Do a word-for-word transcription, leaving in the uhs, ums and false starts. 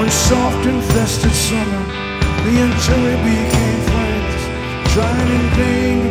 One soft infested summer, me and Terry became friends, trying in vain